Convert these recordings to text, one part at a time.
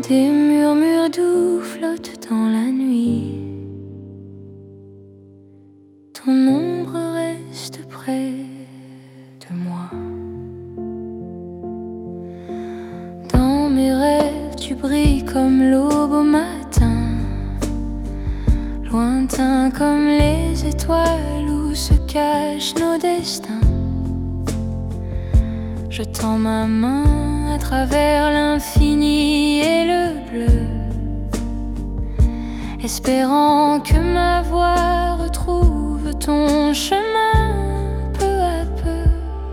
Des murmures doux flottent dans la nuit. Ton ombre reste près de moi. Dans mes rêves, tu brilles comme l'aube au matin, lointain comme les étoiles où se cachent nos destins. Je tends ma main à travers l'infini et le bleu, espérant que ma voix retrouve ton chemin peu à peu.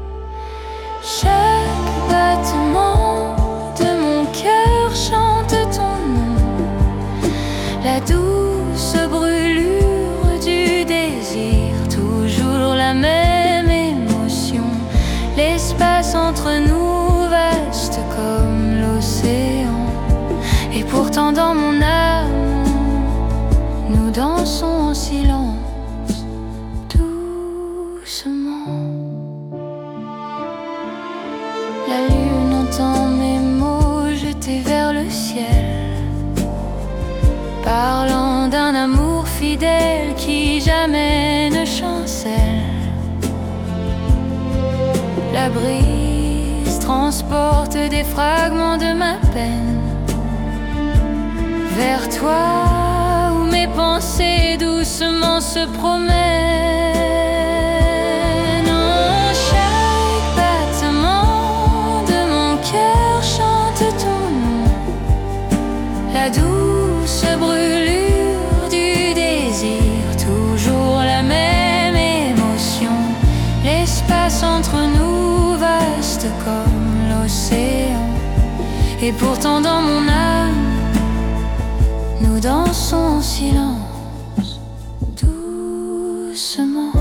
Chaque battement de mon cœur chante ton nom, la douce brûlure du désir, toujours la même émotion. L'espace entre nous vaste comme l'océan, et pourtant dans mon âme nous dansons en silence, doucement. La lune entend mes mots jetés vers le ciel, parlant d'un amour fidèle qui jamais ne chancelle. La brise transporte des fragments de ma peine vers toi, où mes pensées doucement se promènent. En chaque battement de mon cœur chante ton nom, la douce brûlure du désir, toujours la même émotion. L'espace entre nous vaste comme l'océan, et pourtant dans mon âme nous dansons en silence, doucement.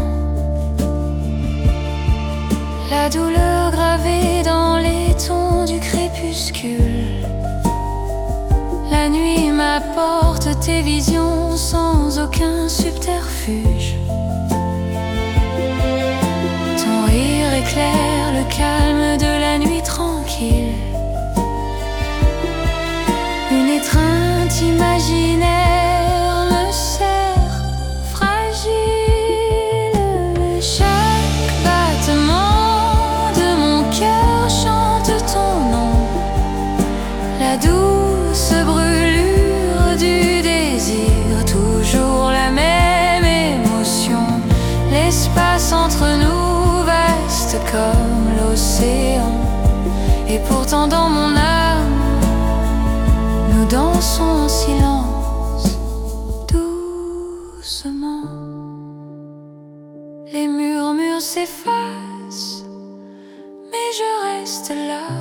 La douleur gravée dans les tons du crépuscule, la nuit m'apporte tes visions sans aucun subterfuge. Ton rire éclaire le calme de la nuit tranquille. Une étreinte imaginaire me serre fragile. Chaque battement de mon cœur chante ton nom, la douce brûlure du désir, toujours la même émotion. L'espace entre nous vaste comme l'océan, et pourtant dans mon âme nous dansons en silence, doucement. Les murmures s'effacent, mais je reste là,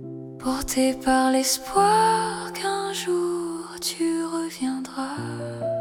porté par l'espoir qu'un jour tu reviendras.